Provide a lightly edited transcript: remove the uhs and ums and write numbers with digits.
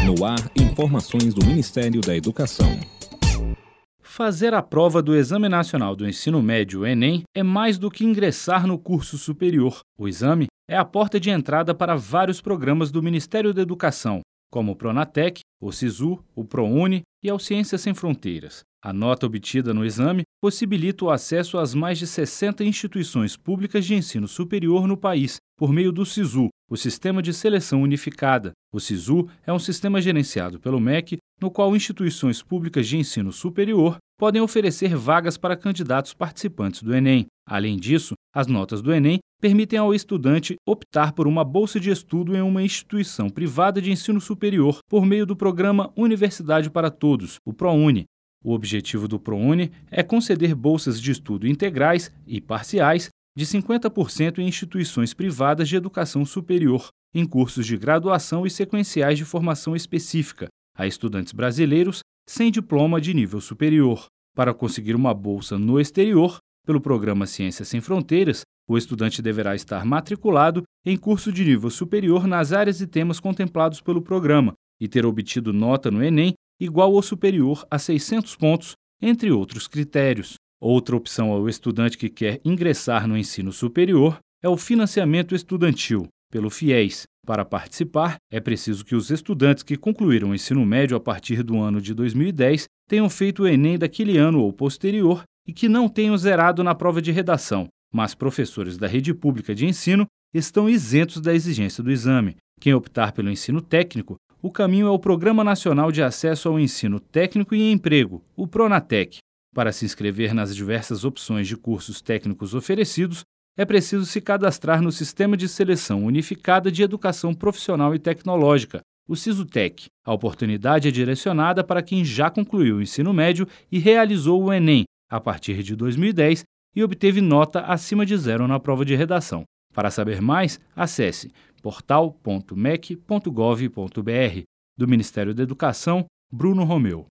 No ar, informações do Ministério da Educação. Fazer a prova do Exame Nacional do Ensino Médio, Enem, é mais do que ingressar no curso superior. O exame é a porta de entrada para vários programas do Ministério da Educação, como o Pronatec, o SISU, o ProUni e ao Ciências Sem Fronteiras. A nota obtida no exame possibilita o acesso às mais de 60 instituições públicas de ensino superior no país, por meio do SISU, o Sistema de Seleção Unificada. O SISU é um sistema gerenciado pelo MEC, no qual instituições públicas de ensino superior podem oferecer vagas para candidatos participantes do Enem. Além disso, as notas do Enem permitem ao estudante optar por uma bolsa de estudo em uma instituição privada de ensino superior por meio do programa Universidade para Todos, o ProUni. O objetivo do ProUni é conceder bolsas de estudo integrais e parciais de 50% em instituições privadas de educação superior, em cursos de graduação e sequenciais de formação específica, a estudantes brasileiros sem diploma de nível superior. Para conseguir uma bolsa no exterior, pelo programa Ciências Sem Fronteiras, o estudante deverá estar matriculado em curso de nível superior nas áreas e temas contemplados pelo programa e ter obtido nota no Enem igual ou superior a 600 pontos, entre outros critérios. Outra opção ao estudante que quer ingressar no ensino superior é o financiamento estudantil, pelo FIES. Para participar, é preciso que os estudantes que concluíram o ensino médio a partir do ano de 2010 tenham feito o Enem daquele ano ou posterior e que não tenham zerado na prova de redação, mas professores da rede pública de ensino estão isentos da exigência do exame. Quem optar pelo ensino técnico, o caminho é o Programa Nacional de Acesso ao Ensino Técnico e Emprego, o Pronatec. Para se inscrever nas diversas opções de cursos técnicos oferecidos, é preciso se cadastrar no Sistema de Seleção Unificada de Educação Profissional e Tecnológica, o SISUTEC. A oportunidade é direcionada para quem já concluiu o ensino médio e realizou o Enem a partir de 2010 e obteve nota acima de 0 na prova de redação. Para saber mais, acesse portal.mec.gov.br. Do Ministério da Educação, Bruno Romeu.